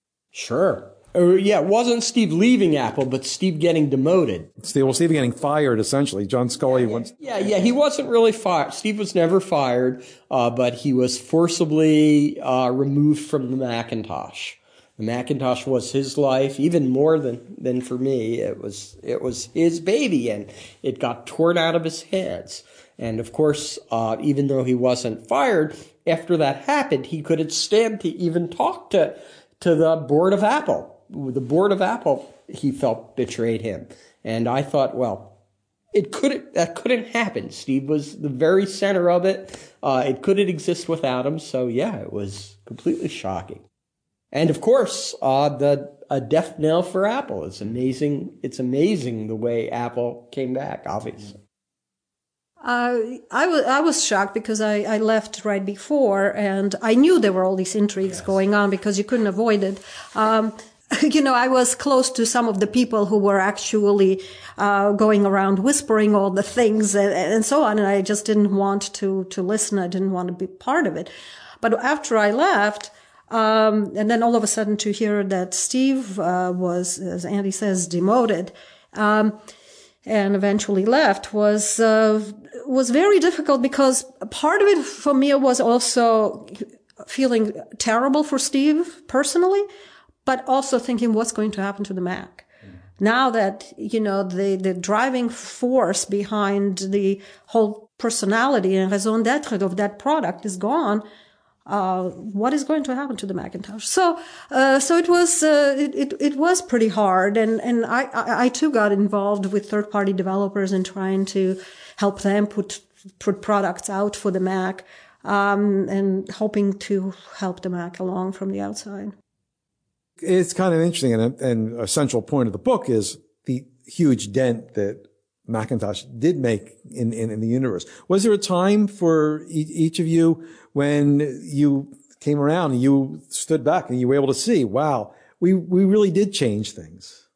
Sure. Uh, yeah, it wasn't Steve leaving Apple, but Steve getting demoted. Steve, well, Steve getting fired, essentially. John Sculley yeah, once. Yeah, yeah, he wasn't really fired. Steve was never fired, uh, but he was forcibly uh, removed from the Macintosh. The Macintosh was his life, even more than, than for me. It was, it was his baby, and it got torn out of his hands. And of course, uh, even though he wasn't fired, after that happened, he couldn't stand to even talk to, to the board of Apple. The board of Apple, he felt, betrayed him. And I thought, well, it couldn't, that couldn't happen. Steve was the very center of it. Uh, it couldn't exist without him. So yeah, it was completely shocking. And of course, uh, the, a death knell for Apple. It's amazing. It's amazing the way Apple came back, obviously. Uh, I was I was shocked because I, I left right before, and I knew there were all these intrigues yes. going on because you couldn't avoid it. Um, You know, I was close to some of the people who were actually uh going around whispering all the things and, and so on, and I just didn't want to to listen. I didn't want to be part of it. But after I left, um and then all of a sudden to hear that Steve uh was, as Andy says, demoted, um and eventually left was uh was very difficult, because part of it for me was also feeling terrible for Steve personally, but also thinking what's going to happen to the Mac. Mm. Now that, you know, the, the driving force behind the whole personality and raison d'etre of that product is gone, uh, what is going to happen to the Macintosh? So, uh, so it was, uh, it, it, it was pretty hard. And, and I, I, I too got involved with third party developers in trying to help them put, put products out for the Mac, um, and hoping to help the Mac along from the outside. It's kind of interesting, and a, and a central point of the book is the huge dent that Macintosh did make in, in, in the universe. Was there a time for e- each of you when you came around and you stood back and you were able to see, wow, we, we really did change things?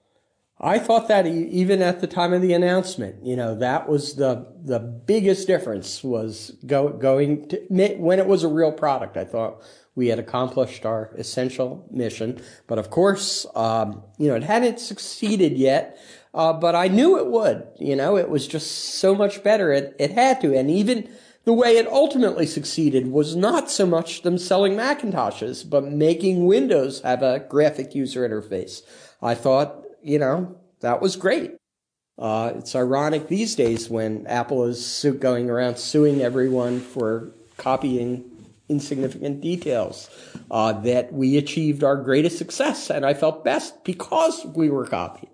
I thought that even at the time of the announcement, you know, that was the the biggest difference, was go, going to, when it was a real product. I thought we had accomplished our essential mission. But of course, um, you know, it hadn't succeeded yet, uh, but I knew it would. You know, it was just so much better. It, it had to. And even the way it ultimately succeeded was not so much them selling Macintoshes, but making Windows have a graphic user interface. I thought, you know, that was great. Uh, it's ironic these days when Apple is su- going around suing everyone for copying insignificant details, uh, that we achieved our greatest success, and I felt best because we were copied.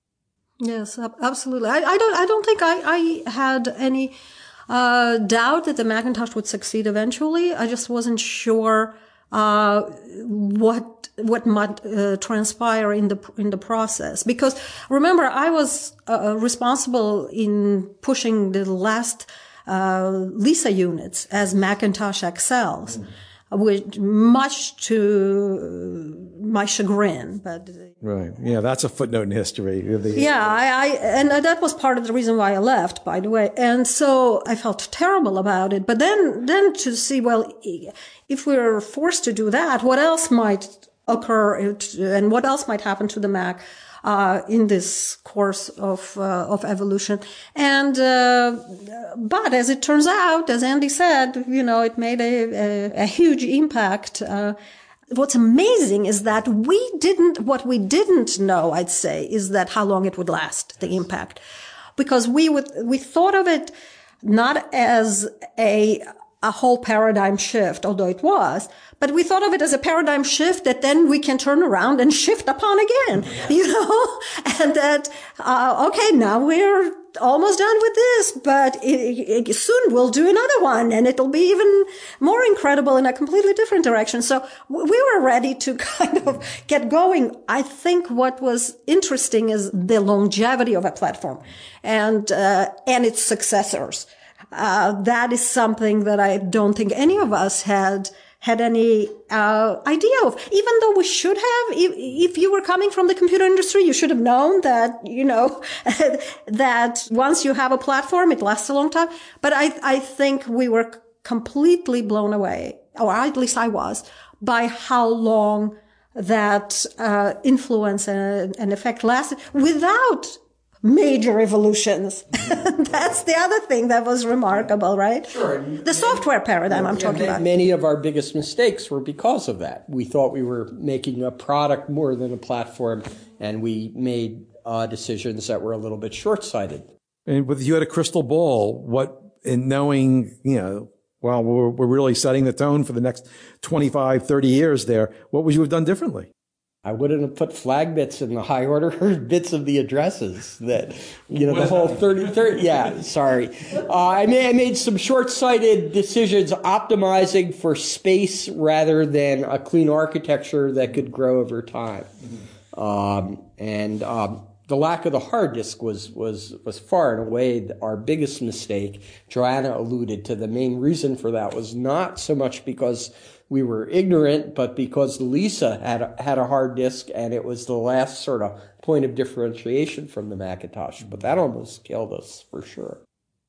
Yes, absolutely. I, I don't. I don't think I, I had any uh, doubt that the Macintosh would succeed eventually. I just wasn't sure uh, what what might uh, transpire in the in the process. Because remember, I was uh, responsible in pushing the last Uh, Lisa units as Macintosh X Ls, mm. which much to my chagrin. But right, yeah, that's a footnote in history. The, yeah, I, I and that was part of the reason why I left, by the way. And so I felt terrible about it. But then, then to see, well, if we're forced to do that, what else might occur, and what else might happen to the Mac uh in this course of uh, of evolution? And uh but as it turns out, as Andy said, you know, it made a a, a huge impact. Uh what's amazing is that we didn't what we didn't know, I'd say, is that how long it would last, the impact, because we would we thought of it not as a a whole paradigm shift, although it was, but we thought of it as a paradigm shift that then we can turn around and shift upon again, you know, and that, uh, okay, now we're almost done with this, but it, it, soon we'll do another one, and it'll be even more incredible in a completely different direction. So we were ready to kind of get going. I think what was interesting is the longevity of a platform and, uh, and its successors. Uh, that is something that I don't think any of us had had any uh, idea of. Even though we should have, if, if you were coming from the computer industry, you should have known that, you know, that once you have a platform, it lasts a long time. But I, I think we were completely blown away, or at least I was, by how long that uh, influence and, and effect lasted without major revolutions. That's the other thing that was remarkable, right? Sure. The software paradigm I'm talking about. Many of our biggest mistakes were because of that. We thought we were making a product more than a platform, and we made uh, decisions that were a little bit short-sighted. And with you had a crystal ball, what, in knowing, you know, well, we're, we're really setting the tone for the next twenty-five, thirty years there, what would you have done differently? I wouldn't have put flag bits in the high order bits of the addresses that, you know, the whole thirty, thirty, yeah, sorry. Uh, I, made, I made some short-sighted decisions optimizing for space rather than a clean architecture that could grow over time. Mm-hmm. Um, and um, the lack of the hard disk was, was, was far and away our biggest mistake. Joanna alluded to the main reason for that was not so much because we were ignorant, but because Lisa had a, had a hard disk, and it was the last sort of point of differentiation from the Macintosh. But that almost killed us for sure.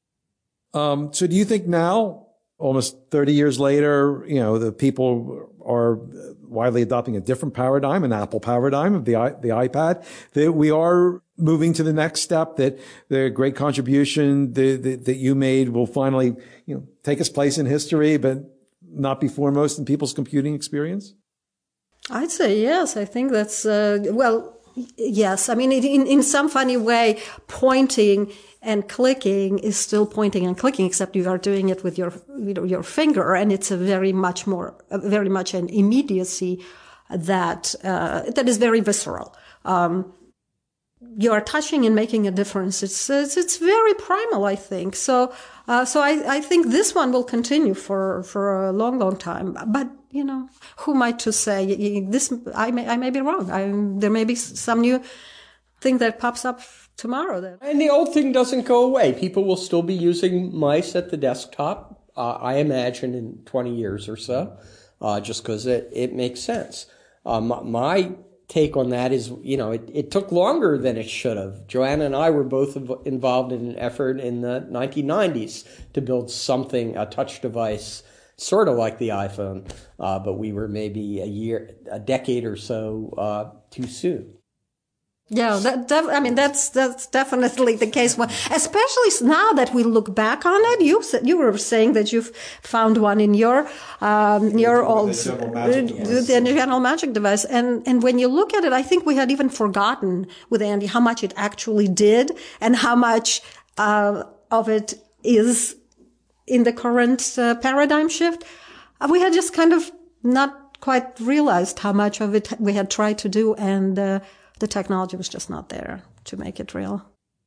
Um, so do you think now, almost thirty years later, you know, the people are widely adopting a different paradigm, an Apple paradigm of the the iPad, that we are moving to the next step, that the great contribution that, that, that you made will finally, you know, take its place in history, but not be foremost in people's computing experience? I'd say yes. I think that's, uh, well, yes. I mean, in, in some funny way, pointing and clicking is still pointing and clicking, except you are doing it with your, you know, your finger, and it's a very much more, very much an immediacy that, uh, that is very visceral. Um, you are touching and making a difference. It's, it's, it's very primal, I think. So, uh, so I, I think this one will continue for, for a long, long time. But, you know, who am I to say this? I may, I may be wrong. I, there may be some new thing that pops up tomorrow. Then. And the old thing doesn't go away. People will still be using mice at the desktop, uh, I imagine, in twenty years or so, uh, just because it, it makes sense. Uh, my, my take on that is, you know, it, it took longer than it should have. Joanna and I were both involved in an effort in the nineteen nineties to build something, a touch device, sort of like the iPhone, uh, but we were maybe a year, a decade or so uh, too soon. Yeah, that, def- I mean, that's, that's definitely the case. Especially now that we look back on it, you said, you were saying that you've found one in your, um, your old, the General Magic device. The General Magic device. And, and when you look at it, I think we had even forgotten with Andy how much it actually did and how much, uh, of it is in the current uh, paradigm shift. Uh, we had just kind of not quite realized how much of it we had tried to do, and, uh, the technology was just not there to make it real.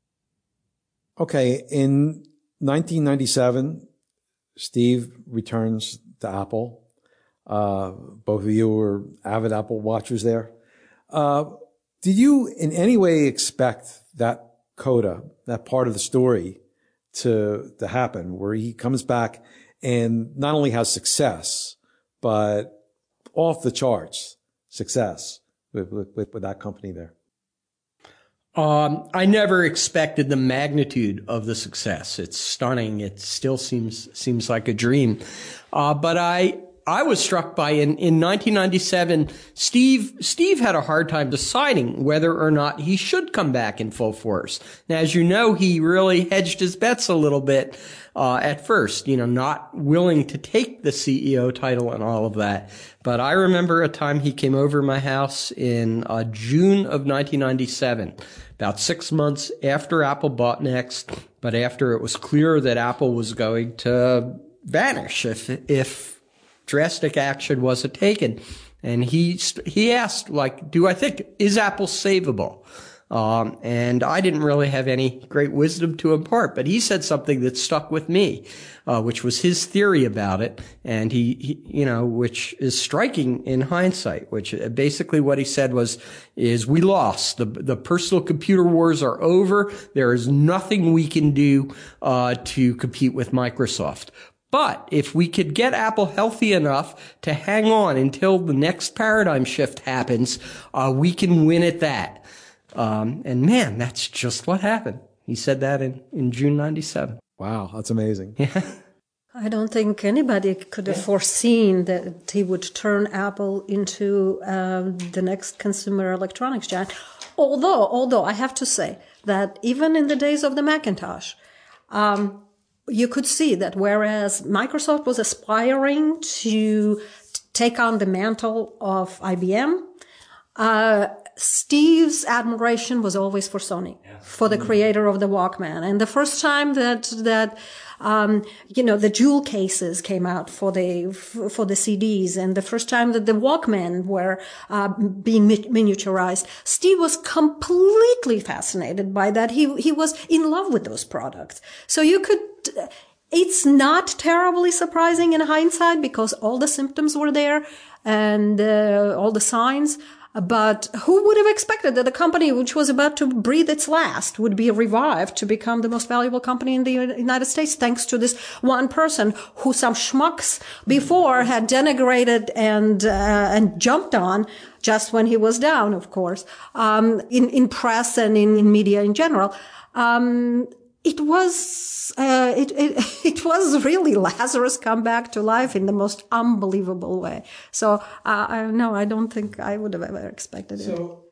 Okay. In nineteen ninety-seven, Steve returns to Apple. Uh, both of you were avid Apple watchers there. Uh, did you in any way expect that coda, that part of the story to, to happen, where he comes back and not only has success, but off the charts success with, with, with that company there? Um, I never expected the magnitude of the success. It's stunning. It still seems, seems like a dream. Uh, but I, I was struck by in, in nineteen ninety-seven, Steve, Steve had a hard time deciding whether or not he should come back in full force. Now, as you know, he really hedged his bets a little bit, uh, at first, you know, not willing to take the C E O title and all of that. But I remember a time he came over to my house in, uh, June of nineteen ninety-seven, about six months after Apple bought Next, but after it was clear that Apple was going to vanish if, if, drastic action wasn't taken. And he, he asked, like, do I think, is Apple savable? Um, and I didn't really have any great wisdom to impart, but he said something that stuck with me, uh, which was his theory about it. And he, he, you know, which is striking in hindsight, which basically what he said was, is we lost. The, the personal computer wars are over. There is nothing we can do, uh, to compete with Microsoft. But if we could get Apple healthy enough to hang on until the next paradigm shift happens, uh, we can win at that. Um, and man, that's just what happened. He said that in, in June ninety-seven. Wow, that's amazing. Yeah. I don't think anybody could have foreseen that he would turn Apple into um, the next consumer electronics giant. Although, although I have to say that even in the days of the Macintosh, um, you could see that whereas Microsoft was aspiring to take on the mantle of I B M, uh, Steve's admiration was always for Sony, for the creator of the Walkman. And the first time that, that, um, you know, the jewel cases came out for the, for the C Ds, and the first time that the Walkman were, uh, being miniaturized, Steve was completely fascinated by that. He, he was in love with those products. So you could, it's not terribly surprising in hindsight because all the symptoms were there and, uh, all the signs. But who would have expected that a company which was about to breathe its last would be revived to become the most valuable company in the United States thanks to this one person who some schmucks before had denigrated and, uh, and jumped on just when he was down, of course, um, in, in press and in, in media in general. Um, It was, uh, it, it, it was really Lazarus come back to life in the most unbelievable way. So, uh, I, no, I don't think I would have ever expected it. So,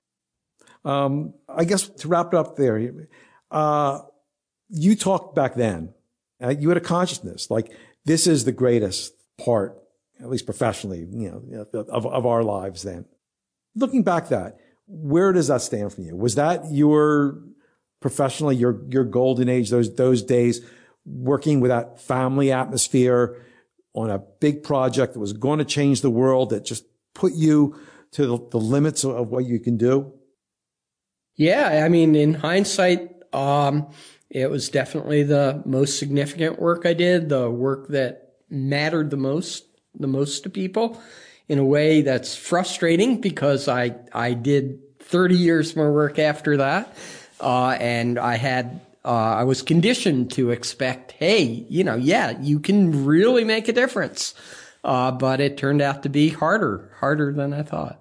um, I guess to wrap it up there, uh, you talked back then, uh, you had a consciousness, like this is the greatest part, at least professionally, you know, of, of our lives then. Looking back that, where does that stand for you? Was that your, professionally, your, your golden age, those, those days, working with that family atmosphere on a big project that was going to change the world, that just put you to the, the limits of, of what you can do? Yeah. I mean, in hindsight, um, it was definitely the most significant work I did, the work that mattered the most, the most to people, in a way that's frustrating because I, I did thirty years more work after that. Uh, and I had, uh, I was conditioned to expect, hey, you know, yeah, you can really make a difference. Uh, but it turned out to be harder, harder than I thought.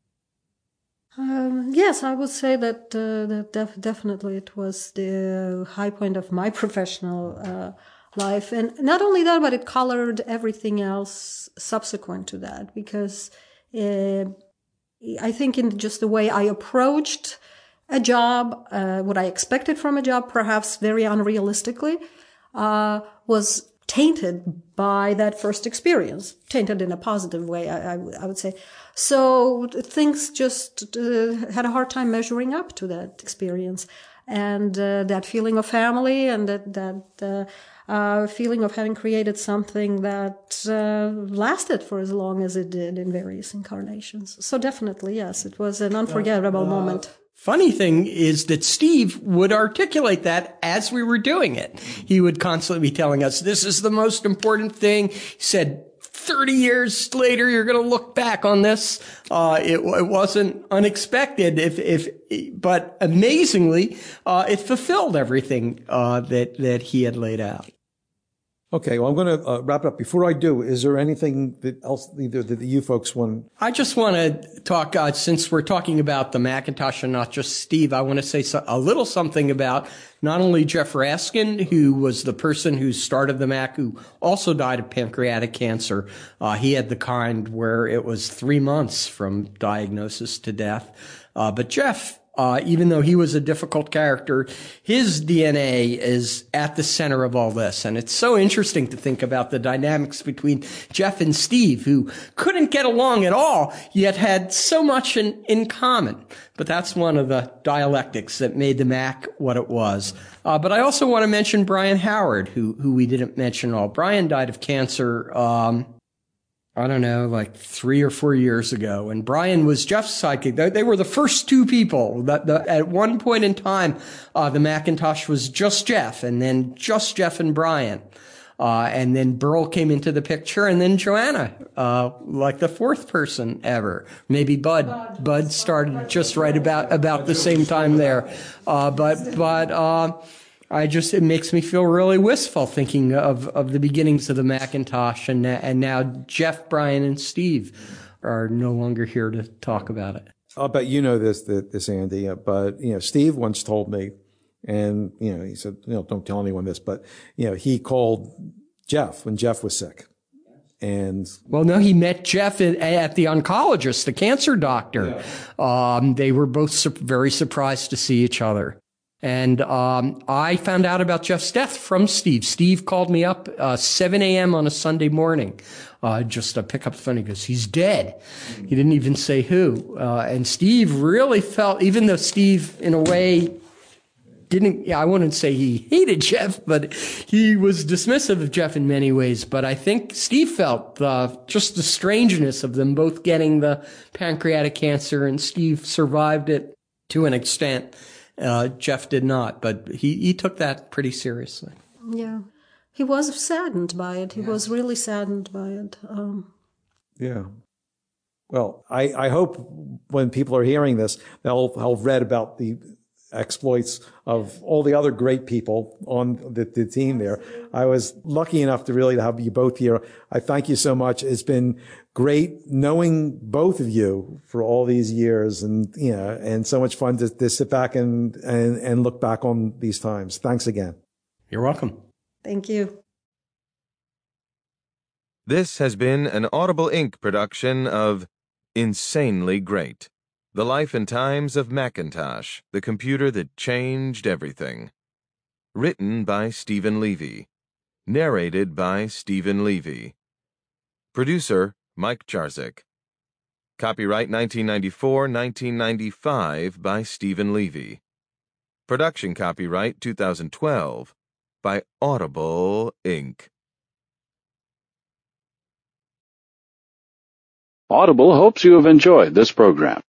Um, yes, I would say that, uh, that def- definitely it was the high point of my professional, uh, life. And not only that, but it colored everything else subsequent to that, because, uh, I think in just the way I approached a job, uh, what I expected from a job, perhaps very unrealistically, uh, was tainted by that first experience, tainted in a positive way, I, I, w- I would say. So things just uh, had a hard time measuring up to that experience. And uh, that feeling of family and that, that uh, uh, feeling of having created something that uh, lasted for as long as it did in various incarnations. So definitely, yes, it was an unforgettable uh, moment. Funny thing is that Steve would articulate that as we were doing it. He would constantly be telling us, this is the most important thing. He said, thirty years later, you're going to look back on this. Uh, it, it wasn't unexpected, if, if, but amazingly, uh, it fulfilled everything, uh, that, that he had laid out. Okay, well, I'm going to uh, wrap it up. Before I do, is there anything that else either that you folks want? I just want to talk, uh, since we're talking about the Macintosh and not just Steve, I want to say so, a little something about not only Jeff Raskin, who was the person who started the Mac, who also died of pancreatic cancer. Uh, he had the kind where it was three months from diagnosis to death. Uh, but Jeff, Uh, even though he was a difficult character, his D N A is at the center of all this. And it's so interesting to think about the dynamics between Jeff and Steve, who couldn't get along at all, yet had so much in, in common. But that's one of the dialectics that made the Mac what it was. Uh, but I also want to mention Brian Howard, who, who we didn't mention at all. Brian died of cancer, um, I don't know, like three or four years ago. And Brian was Jeff's sidekick. They, they were the first two people that the, at one point in time, uh, the Macintosh was just Jeff, and then just Jeff and Brian. Uh, and then Burl came into the picture, and then Joanna, uh, like the fourth person ever. Maybe Bud. Bud, Bud started just right about, about the same time there. Uh, but, but, uh, I just, it makes me feel really wistful thinking of, of the beginnings of the Macintosh, and, and now Jeff, Brian, and Steve are no longer here to talk about it. I'll bet you know this, this, Andy, but, you know, Steve once told me, and, you know, he said, you know, don't tell anyone this, but, you know, he called Jeff when Jeff was sick. And well, no, he met Jeff at, at the oncologist, the cancer doctor. Yeah. Um, they were both su- very surprised to see each other. And um, I found out about Jeff's death from Steve. Steve called me up uh, seven a.m. on a Sunday morning, uh, just to pick up the phone. He goes, he's dead. He didn't even say who. Uh, and Steve really felt, even though Steve, in a way, didn't, yeah, I wouldn't say he hated Jeff, but he was dismissive of Jeff in many ways. But I think Steve felt uh, just the strangeness of them both getting the pancreatic cancer, and Steve survived it to an extent. Uh, Jeff did not, but he, he took that pretty seriously. Yeah. He was saddened by it. He yes. was really saddened by it. Um, yeah. Well, I, I hope when people are hearing this, they'll have read about the exploits of all the other great people on the, the team there. I was lucky enough to really have you both here. I thank you so much. It's been great knowing both of you for all these years, and, you know, and so much fun to, to sit back and, and, and look back on these times. Thanks again. You're welcome. Thank you. This has been an Audible Incorporated production of Insanely Great: The Life and Times of Macintosh, the Computer That Changed Everything. Written by Stephen Levy. Narrated by Stephen Levy. Producer, Mike Jarzik. Copyright nineteen ninety-four nineteen ninety-five by Stephen Levy. Production copyright two thousand twelve by Audible Incorporated. Audible hopes you have enjoyed this program.